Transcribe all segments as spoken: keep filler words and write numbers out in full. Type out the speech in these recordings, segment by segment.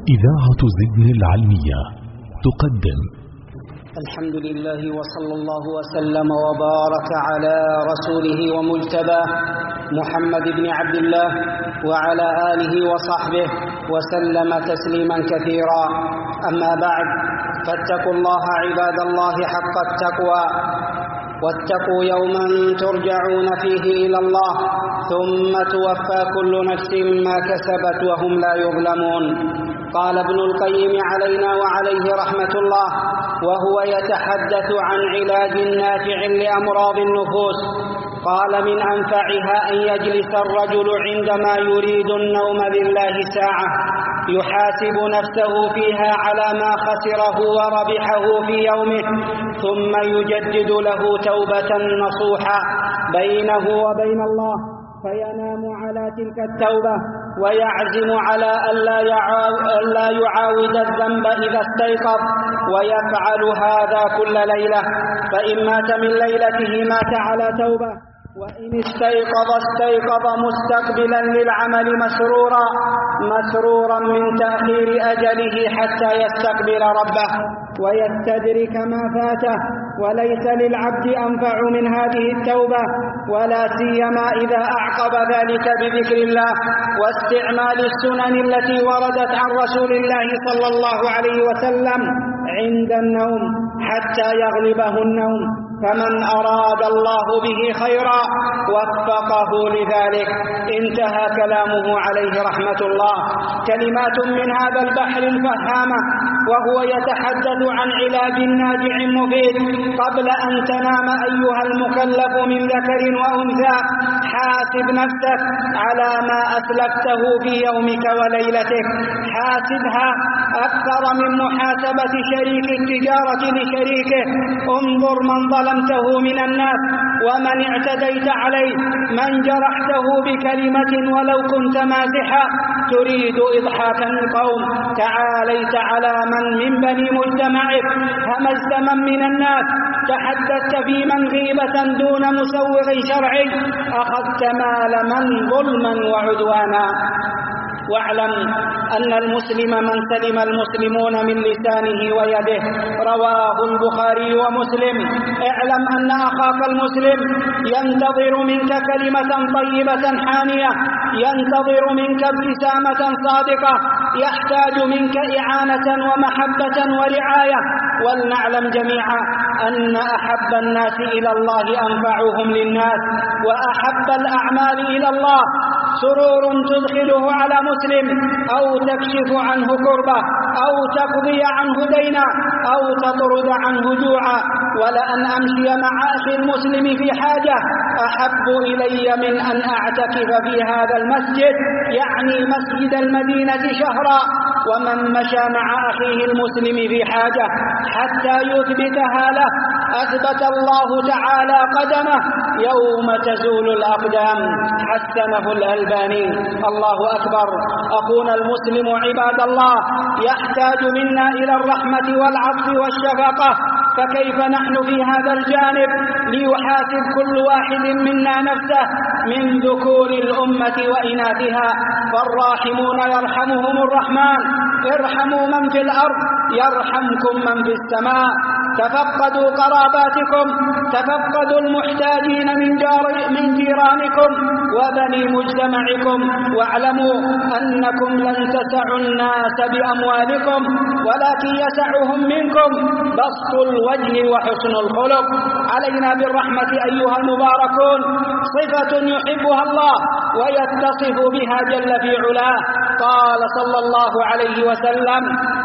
إذاعة زدن العلمية تقدم. الحمد لله وصلى الله وسلم وبارك على رسوله ومجتباه محمد بن عبد الله وعلى آله وصحبه وسلم تسليما كثيرا. أما بعد، فاتقوا الله عباد الله حق التقوى، واتقوا يوما ترجعون فيه إلى الله ثم توفى كل نفس ما كسبت وهم لا يظلمون. قال ابن القيم علينا وعليه رحمة الله وهو يتحدث عن علاج نافع لأمراض النفوس، قال: من أنفعها أن يجلس الرجل عندما يريد النوم لله ساعة يحاسب نفسه فيها على ما خسره وربحه في يومه، ثم يجدد له توبة نصوحا بينه وبين الله، فينام على تلك التوبة ويعزم على ألا يعاود الذنب إذا استيقظ، ويفعل هذا كل ليلة، فإن مات من ليلته مات على توبة، وإن استيقظ استيقظ مستقبلا للعمل مسرورا مسرورا من تأخير أجله حتى يستقبل ربه ويستدرك ما فاته. وليس للعبد أنفع من هذه التوبة، ولا سيما إذا أعقب ذلك بذكر الله واستعمال السنن التي وردت عن رسول الله صلى الله عليه وسلم عند النوم حتى يغلبه النوم. فمن أراد الله به خيرا وفقه لذلك. انتهى كلامه عليه رحمة الله. كلمات من هذا البحر الفهامة وهو يتحدث عن علاج ناجع مفيد. قبل أن تنام أيها المكلف من ذكر وأنثى، حاسب نفسك على ما أسلفته في يومك وليلتك، حاسبها أكثر من محاسبة شريك التجارة لشريكه. انظر من ظلمته من الناس ومن اعتديت عليه، من جرحته بكلمة ولو كنت مازحا تريد إضحاك القوم، تعاليت على من من بني مجتمعك، همزت من من الناس، تحدثت في من غيبة دون مسوغ شرعي، أخذت مال من ظلما وعدوانا. واعلم أن المسلم من سلم المسلمون من لسانه ويده، رواه البخاري ومسلم. اعلم أن أخاك المسلم ينتظر منك كلمة طيبة حانية، ينتظر منك ابتسامة صادقة، يحتاج منك إعانة ومحبة ورعاية. ولنعلم جميعا أن أحب الناس إلى الله أنفعهم للناس، وأحب الأعمال إلى الله سرور تدخله على مسلم، أو تكشف عنه كربة، أو تقضي عنه دينا، أو تطرد عنه جوعا. ولأن أمشي مع أخي المسلم في حاجة أحب إلي من أن أعتكف في هذا المسجد، يعني مسجد المدينة، شهرا. ومن مشى مع أخيه المسلم في حاجة حتى يثبتها له أثبت الله تعالى قدمه يوم تزول الأقدام. حسنه الألباني. الله أكبر. أخونا المسلم عباد الله يحتاج منا إلى الرحمة والعطف والشفقة، فكيف نحن في هذا الجانب؟ ليحاسب كل واحد منا نفسه من ذكور الأمة وإناثها، فالراحمون يرحمهم الرحمن. ارحموا من في الأرض يرحمكم من في السماء. تفقدوا قراباتكم، تفقدوا المحتاجين من, من جيرانكم وبني مجتمعكم، واعلموا أنكم لن تسعوا الناس بأموالكم، ولكن يسعهم منكم بسط الوجه وحسن الخلق. علينا بالرحمة أيها المباركون، صفة يحبها الله ويتصف بها جل في علاه. قال صلى الله عليه وسلم: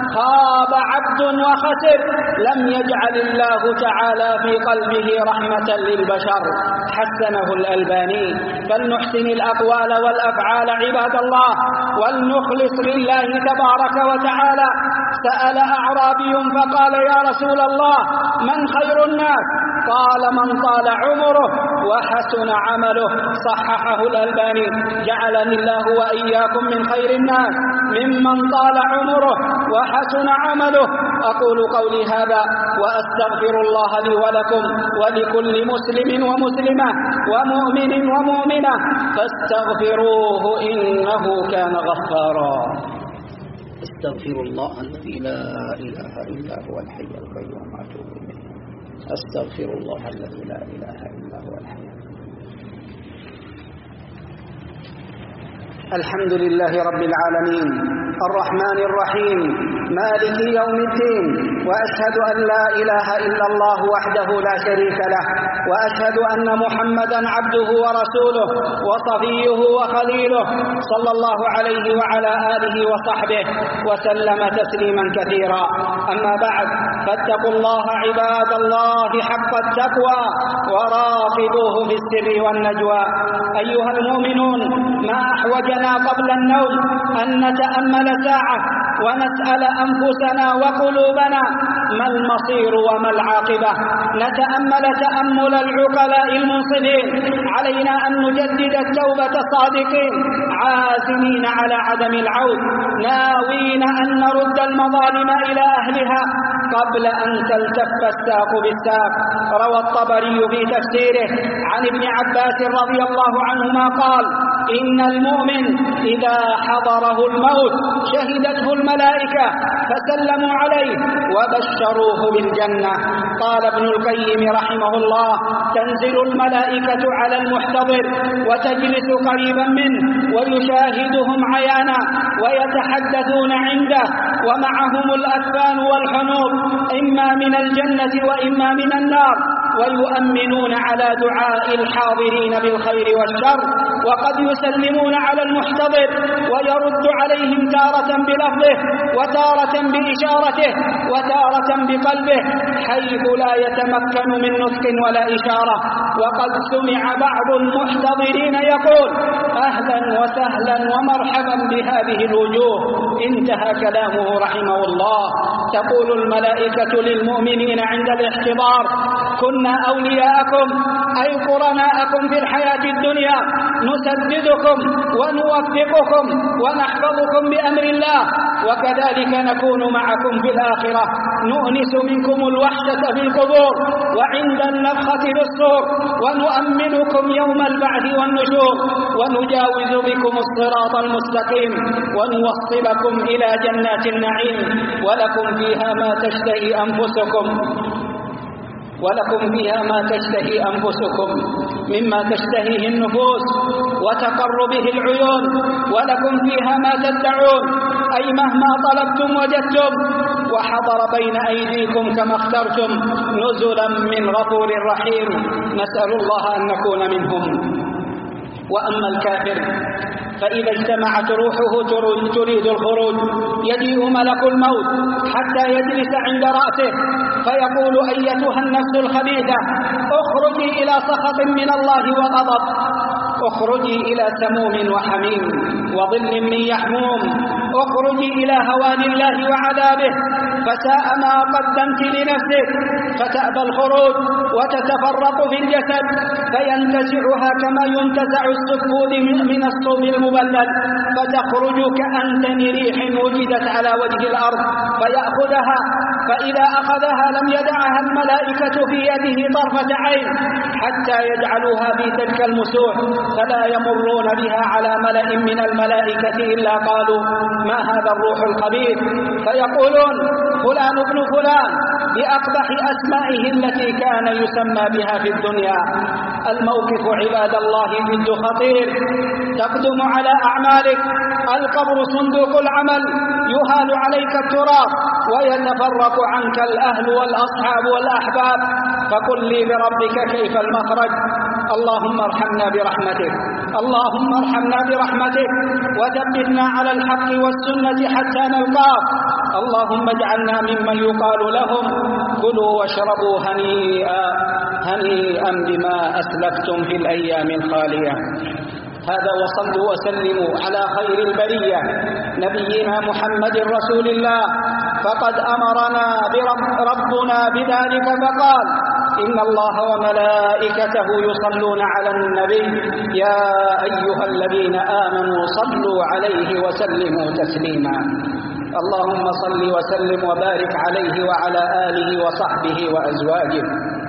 خاب عبد وخسر لم يجعل الله تعالى في قلبه رحمة للبشر. حسنه الألباني. فلنحسن الأقوال والأفعال عباد الله، ولنخلص لله تبارك وتعالى. سأل أعرابي فقال: يا رسول الله، من خير الناس؟ قال: من طال عمره وحسن عمله. صححه الألباني. جعلني الله وإياكم من خير الناس، ممن طال عمره وحسن عمله. أقول قولي هذا وأستغفر الله لي ولكم ولكل مسلم ومسلمة ومؤمن ومؤمنة، فاستغفروه إنه كان غفارا. أستغفر الله الذي لا إله إلا هو الحي القيوم وأتوب إليه. أستغفر الله الذي لا إله إلا هو الحي. الحمد لله رب العالمين الرحمن الرحيم مالك يوم الدين، وأشهد أن لا إله إلا الله وحده لا شريك له، وأشهد أن محمدا عبده ورسوله وصفيه وخليله صلى الله عليه وعلى آله وصحبه وسلم تسليما كثيرا. أما بعد، فاتقوا الله عباد الله حق التقوى وراقبوه في السر والنجوى. أيها المؤمنون، ما أحوجنا قبل النوم أن نتأمل ساعة ونسأل أنفسنا وقلوبنا ما المصير وما العاقبة. نتأمل تأمل العقلاء المنصفين. علينا أن نجدد التوبة صادقين عازمين على عدم العود، ناوين أن نرد المظالم إلى أهلها قبل أن تلتف الساق بالساق. روى الطبري في تفسيره عن ابن عباس رضي الله عنهما قال: إن المؤمن إذا حضره الموت شهدته الملائكة فسلموا عليه وبشروه بالجنة. قال ابن القيم رحمه الله: تنزل الملائكة على المحتضر وتجلس قريبا منه ويشاهدهم عيانا ويتحدثون عنده، ومعهم الأكفان والحنوط إما من الجنة وإما من النار، ويؤمنون على دعاء الحاضرين بالخير والشر، وقد يسلمون على المحتضر ويرد عليهم تارة بلفظه وتارة بإشارته وتارة بقلبه حيث لا يتمكن من نطق ولا إشارة. وقد سمع بعض المحتضرين يقول: أهلا وسهلا ومرحبا بهذه الوجوه. انتهى كلامه رحمه الله. تقول الملائكة للمؤمنين عند الاحتضار: كنا أولياءكم أي قرناءكم في الحياة الدنيا، نسددكم ونوفقكم ونحفظكم بأمر الله، وكذلك نكون معكم في الآخرة، نؤنس منكم الوحشة في القبور وعند النفخة في الصور، ونؤمنكم يوم البعث والنشور، ونجاوز بكم الصراط المستقيم، ونوصلكم إلى جنات النعيم، ولكم فيها ما تشتهي أنفسكم ولكم فيها ما تشتهي أنفسكم مما تشتهيه النفوس وتقر به العيون، ولكم فيها ما تدعون، أي مهما طلبتم وجدتم، وحضر بين أيديكم كما اخترتم، نزلا من غفور رحيم. نسأل الله أن نكون منهم. وأما الكافر فإذا اجتمعت روحه تريد الخروج يجيء ملك الموت حتى يجلس عند رأسه فيقول: أيتها النفس الخبيثة، اخرجي إلى سخط من الله وغضب، اخرجي إلى سموم وحميم وظل من يحموم، اخرجي إلى هوان الله وعذابه، فساء ما قدمت لنفسك. فتأبى الخروج وتتفرق في الجسد فينتزعها كما ينتزع السفود من الصوم المبلل، فتخرج كأنتن ريح وجدت على وجه الأرض فيأخذها، فإذا أخذها لم يدعها الملائكة في يده طرفة عين حتى يجعلوها في تلك المسوح، فلا يمرون بها على ملأ من الملائكة إلا قالوا: ما هذا الروح الخبيث؟ فيقولون: فلان ابن فلان، بأقبح أسمائه التي كان يسمى بها في الدنيا. الموقف عباد الله جد خطير، تقدم على أعمالك، القبر صندوق العمل، يهال عليك التراب ويتفرق عنك الأهل والأصحاب والأحباب، فقل لي بربك كيف المخرج؟ اللهم ارحمنا برحمتك، اللهم ارحمنا برحمتك، وثبتنا على الحق والسنة حتى نلقاك. اللهم اجعلنا ممن يقال لهم: كلوا واشربوا هنيئا هنيئا بما أسلفتم في الأيام الخالية. هذا وصلوا وسلموا على خير البرية نبينا محمد رسول الله، فقد أمرنا برب ربنا بذلك فقال: إن الله وملائكته يصلون على النبي يا أيها الذين آمنوا صلوا عليه وسلموا تسليما. اللهم صل وسلم وبارك عليه وعلى آله وصحبه وأزواجه.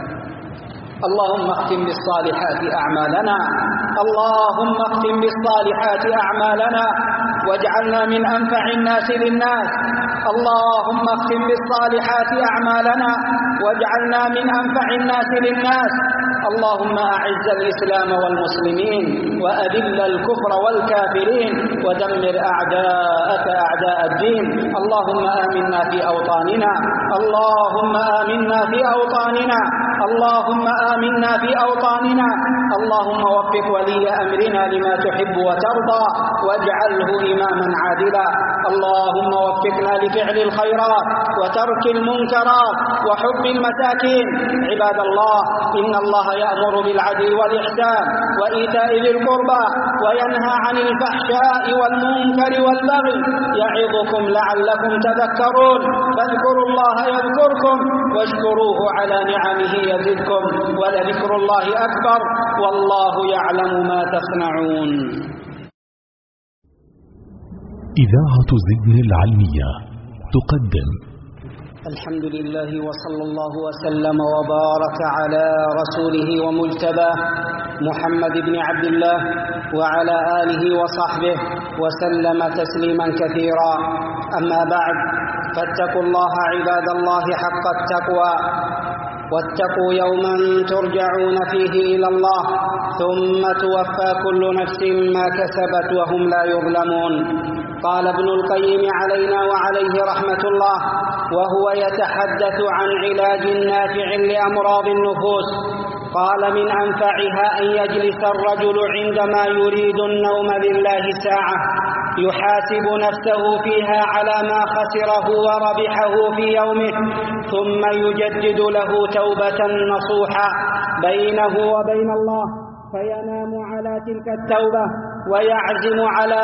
اللهم اختم بالصالحات أعمالنا، اللهم اختم بالصالحات أعمالنا، واجعلنا من أنفع الناس للناس. اللهم اختم بالصالحات أعمالنا واجعلنا من أنفع الناس للناس. اللهم أعز الإسلام والمسلمين وأذل الكفر والكافرين ودمر أعداءك أعداء الدين. اللهم آمنا في أوطاننا اللهم آمنا في أوطاننا اللهم آمنا في أوطاننا. اللهم وفق ولي أمرنا لما تحب وترضى واجعله إماما عادلا. اللهم وفقنا لفعل الخيرات وترك المنكرات وحب المساكين. عباد الله، إن الله يأمر بالعدل والإحسان وإيتاء ذي القربى وينهى عن الفحشاء والمنكر والبغي يعظكم لعلكم تذكرون. فاذكروا الله يذكركم واشكروه على نعمه يزدكم ولذكر الله أكبر والله يعلم ما تصنعون. إذاعة زدن العلمية تقدم الحمد لله وصلى الله وسلم وبارك على رسوله ومجتباه محمد بن عبد الله وعلى آله وصحبه وسلم تسليما كثيرا. أما بعد، فاتقوا الله عباد الله حق التقوى، واتقوا يوما ترجعون فيه إلى الله ثم توفى كل نفس ما كسبت وهم لا يظلمون. قال ابن القيم علينا وعليه رحمة الله وهو يتحدث عن علاج نافع لأمراض النفوس، قال: من أنفعها أن يجلس الرجل عندما يريد النوم لله ساعة يحاسب نفسه فيها على ما خسره وربحه في يومه، ثم يجدد له توبة نصوحا بينه وبين الله، فينام على تلك التوبة ويعزم على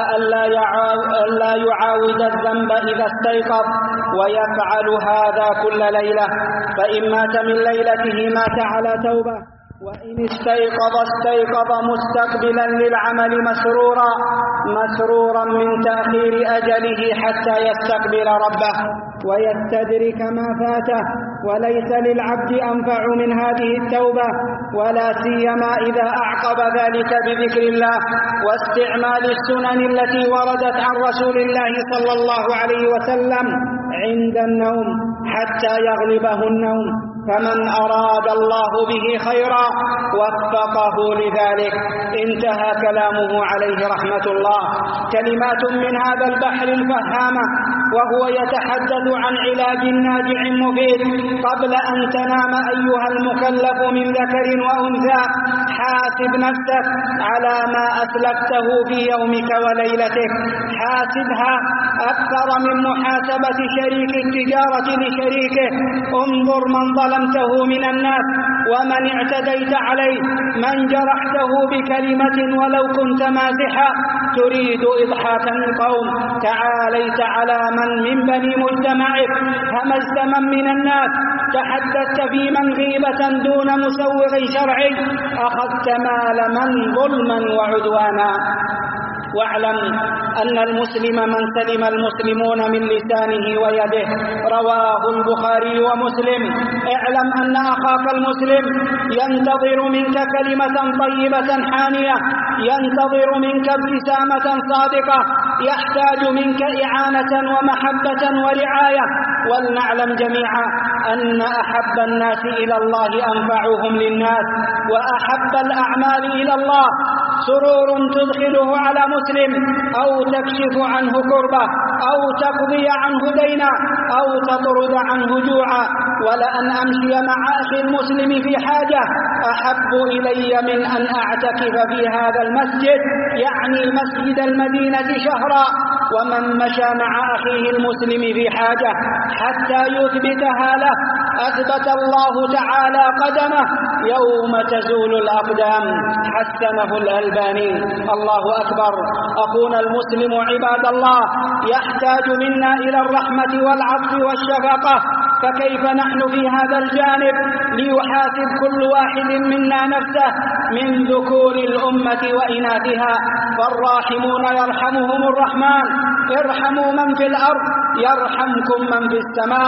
ألا يعاود الذنب إذا استيقظ، ويفعل هذا كل ليلة، فإن مات من ليلته مات على توبة، وإن استيقظ استيقظ مستقبلا للعمل مسرورا مسرورا من تأخير أجله حتى يستقبل ربه ويستدرك ما فاته. وليس للعبد أنفع من هذه التوبة، ولا سيما إذا أعقب ذلك بذكر الله واستعمال السنن التي وردت عن رسول الله صلى الله عليه وسلم عند النوم حتى يغلبه النوم. فمن أراد الله به خيرا وفقه لذلك. انتهى كلامه عليه رحمة الله. كلمات من هذا البحر الفهامة وهو يتحدث عن علاج ناجع مفيد. قبل أن تنام أيها المكلف من ذكر وأنثى، حاسب نفسك على ما أسلفته في يومك وليلتك، حاسبها أكثر من محاسبة شريك التجارة لشريكه. انظر من ظلمته من الناس ومن اعتديت عليه، من جرحته بكلمة ولو كنت مازحا تريد إضحاك القوم، تعاليت على من من بني مجتمعك، همزت من من الناس، تحدثت في من غيبة دون مسوغ شرعي، أخذت مال من ظلما وعدوانا. واعلم أن المسلم من سلم المسلمون من لسانه ويده، رواه البخاري ومسلم. اعلم أن أخاك المسلم ينتظر منك كلمة طيبة حانية، ينتظر منك ابتسامة صادقة، يحتاج منك إعانة ومحبة ورعاية. ولنعلم جميعا أن أحب الناس إلى الله أنفعهم للناس، وأحب الأعمال إلى الله سرور تدخله على مسلم، أو تكشف عنه كربة، أو تقضي عنه دينا، أو تطرد عنه جوعا. ولأن أمشي مع أخي المسلم في حاجة أحب إلي من أن أعتكف في هذا المسجد، يعني مسجد المدينة، شهرا. ومن مشى مع أخيه المسلم في حاجة حتى يثبتها له أثبت الله تعالى قدمه يوم تزول الأقدام. حسنه الألباني. الله أكبر. أخونا المسلم عباد الله يحتاج منا إلى الرحمة والعطف والشفقة، فكيف نحن في هذا الجانب؟ ليحاسب كل واحد منا نفسه من ذكور الأمة وإناثها، فالراحمون يرحمهم الرحمن. ارحموا من في الأرض يرحمكم من في السماء.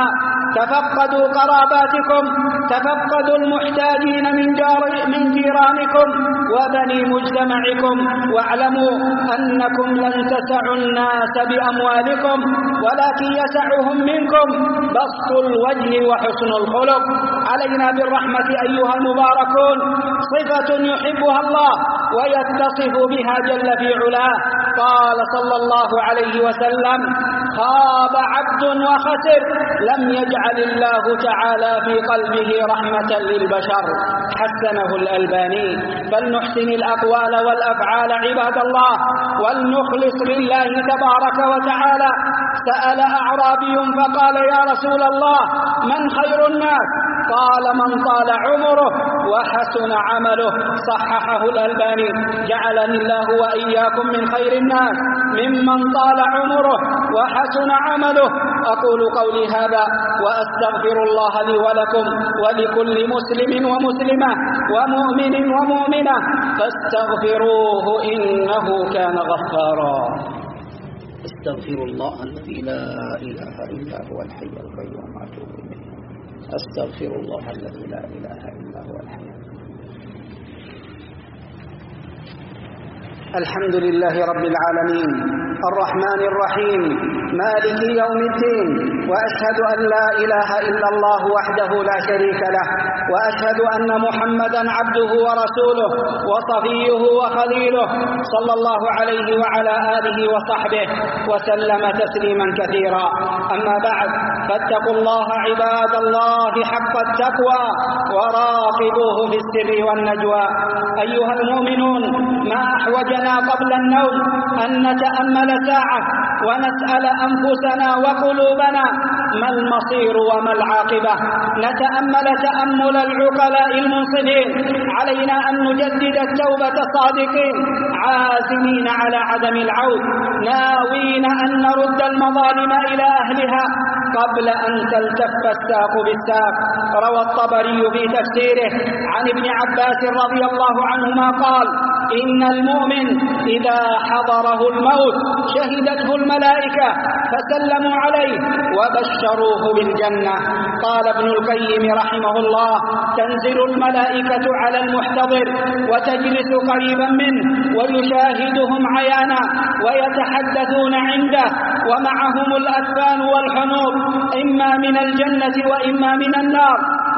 تفقدوا قراباتكم، تفقدوا المحتاجين من جار من جيرانكم وبني مجتمعكم، واعلموا أنكم لن تسعوا الناس بأموالكم ولكن يسعهم منكم بسط الوجه وحسن الخلق. علينا بالرحمة أيها المباركون، صفة يحبها الله ويتصف بها جل في علاه. قال صلى الله عليه وسلم: خاب عبد وخسر لم يجعل الله تعالى في قلبه رحمة للبشر. حسنه الألباني. فلنحسن الأقوال والأفعال عباد الله، ولنخلص لله تبارك وتعالى. سأل أعرابي فقال: يا رسول الله، من خير الناس؟ قال: من طال عمره وحسن عمله. صححه الألباني. جعلني الله وإياكم من خير الناس، ممن طال عمره وحسن عمله. أقول قولي هذا وأستغفر الله لي ولكم ولكل مسلم ومسلمة ومؤمن ومؤمنة فاستغفروه إنه كان غفارا. استغفر الله الذي لا إله إلا هو الحي القيوم وأتوب إليه. استغفر الله الذي لا إله إلا هو الحي. الحمد لله رب العالمين الرحمن الرحيم مالك يوم الدين، وأشهد أن لا إله إلا الله وحده لا شريك له، وأشهد أن محمدا عبده ورسوله وصفيه وخليله صلى الله عليه وعلى آله وصحبه وسلم تسليما كثيرا. أما بعد، فاتقوا الله عباد الله حق التقوى وراقبوه في السر والنجوى. أيها المؤمنون، ما أحوجنا قبل النوم أن نتأمل ساعة ونسأل أنفسنا وقلوبنا ما المصير وما العاقبة. نتأمل تأمل العقلاء المنصفين. علينا أن نجدد التوبة صادقين عازمين على عدم العود، ناوين أن نرد المظالم إلى أهلها قبل أن تلتف الساق بالساق. روى الطبري في تفسيره عن ابن عباس رضي الله عنهما قال: إن المؤمن إذا حضره الموت شهدته الملائكة فسلموا عليه وبشروه بالجنة. قال ابن القيم رحمه الله: تنزل الملائكة على المحتضر وتجلس قريبا منه ويشاهدهم عيانا ويتحدثون عنده، ومعهم الأكفان والحنوط إما من الجنة وإما من النار،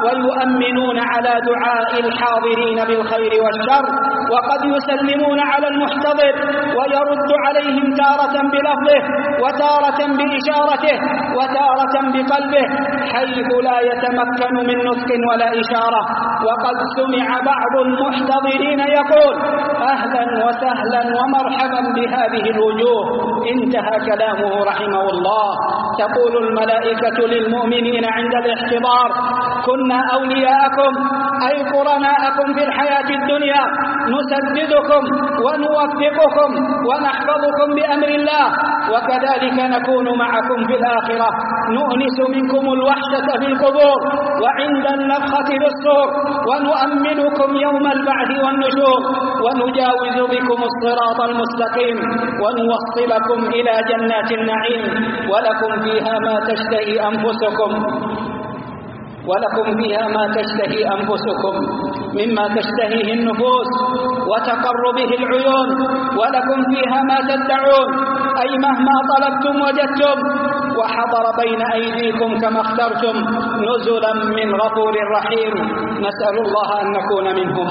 ويؤمنون على دعاء الحاضرين بالخير والشر، وقد يسلمون على المحتضر ويرد عليهم تارة بلفظه وتارة بإشارته وتارة بقلبه حيث لا يتمكن من نطق ولا إشارة. وقد سمع بعض المحتضرين يقول: أهلا وسهلا ومرحبا بهذه الوجوه. انتهى كلامه رحمه الله. تقول الملائكة للمؤمنين عند الاحتضار: كنا أولياءكم أي قرناءكم في الحياة الدنيا، نسددكم ونوفقكم ونحفظكم بأمر الله، وكذلك نكون معكم في الآخرة، نؤنس منكم الوحشة في القبور وعند النفخة بالصور، ونؤمنكم يوم البعث والنشور، ونجاوز بكم الصراط المستقيم، ونوصلكم إلى جنات النعيم، ولكم فيها ما تشتهي أنفسكم ولكم فيها ما تشتهي أنفسكم مما تشتهيه النفوس وتقر به العيون، ولكم فيها ما تدعون، أي مهما طلبتم وجدتم، وحضر بين أيديكم كما اخترتم، نزلا من غفور رحيم. نسأل الله أن نكون منهم.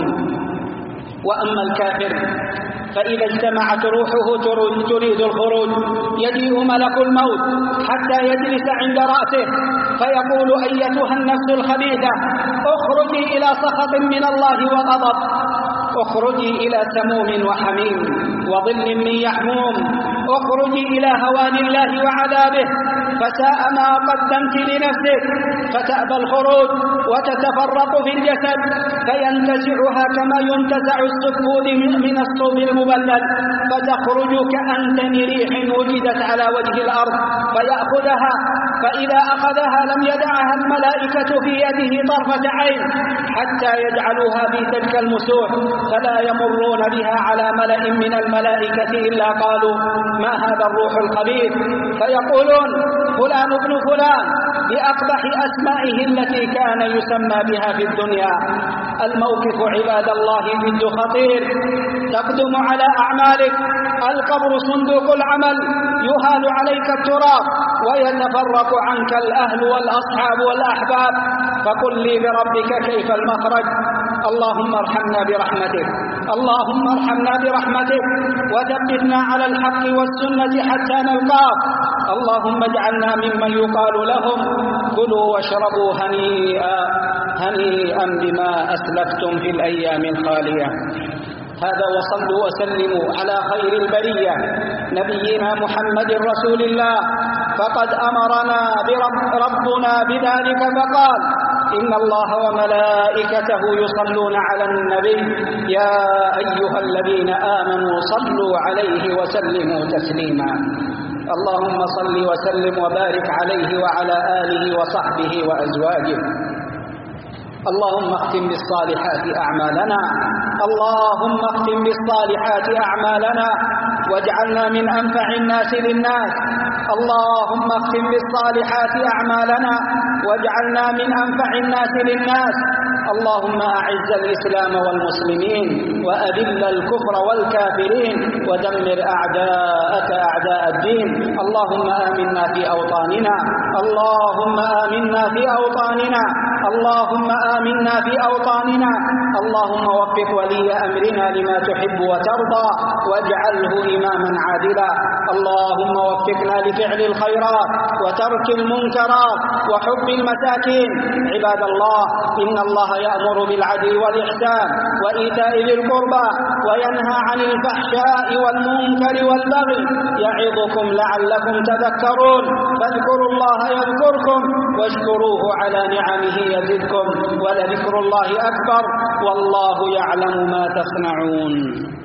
وأما الكافر فإذا اجتمعت روحه تريد الخروج يجيء ملك الموت حتى يجلس عند رأسه فيقول: أيتها النفس الخبيثة، اخرجي إلى سخط من الله وغضب، اخرجي إلى سموم وحميم وظل من يحموم، اخرجي إلى هوان الله وعذابه، فساء ما قدمت لنفسك. فتأبى الخروج وتتفرق في الجسد فينتزعها كما ينتزع السفود من الصوب المبلل، فتخرج كأنتن ريح وجدت على وجه الأرض فيأخذها، فإذا أخذها لم يدعها الملائكة في يده طرفة عين حتى يجعلوها في تلك المسوح، فلا يمرون بها على ملأ من الملائكة إلا قالوا: ما هذا الروح الخبيث؟ فيقولون: فلان ابن فلان بأقبح أسمائه التي كان يسمى بها في الدنيا. الموقف عباد الله جد خطير. تقدم على أعمالك، القبر صندوق العمل، يهال عليك التراب ويتفرق عنك الأهل والأصحاب والأحباب. فقل لي بربك كيف المخرج؟ اللهم ارحمنا برحمتك، اللهم ارحمنا برحمتك، وثبتنا على الحق والسنة حتى نلقاك. اللهم اجعلنا ممن يقال لهم كلوا واشربوا هنيئا هنيئا بما أسلفتم في الأيام الخالية. هذا وصلوا وسلموا على خير البرية نبينا محمد رسول الله، فقد أمرنا برب ربنا بذلك فقال: إن الله وملائكته يصلون على النبي يا أيها الذين آمنوا صلوا عليه وسلموا تسليما. اللهم صل وسلم وبارك عليه وعلى آله وصحبه وأزواجه. اللهم اختم بالصالحات أعمالنا، اللهم اختم بالصالحات أعمالنا واجعلنا من أنفع الناس للناس. اللهم اختم بالصالحات أعمالنا واجعلنا من أنفع الناس للناس. اللهم أعز الإسلام والمسلمين وأذل الكفر والكافرين ودمر أعداءك أعداء الدين. اللهم آمنا في أوطاننا، اللهم آمنا في أوطاننا، اللهم آمنا في أوطاننا. اللهم وفق ولي أمرنا لما تحب وترضى واجعله إماما عادلا. اللهم وفقنا لفعل الخيرات وترك المنكرات وحب المساكين. عباد الله، إن الله يأمر بالعدل والإحسان وإيتاء ذي القربى وينهى عن الفحشاء والمنكر والبغي يعظكم لعلكم تذكرون. فاذكروا الله يذكركم واشكروه على نعمه يزدكم ولذكر الله أكبر والله يعلم ما تصنعون.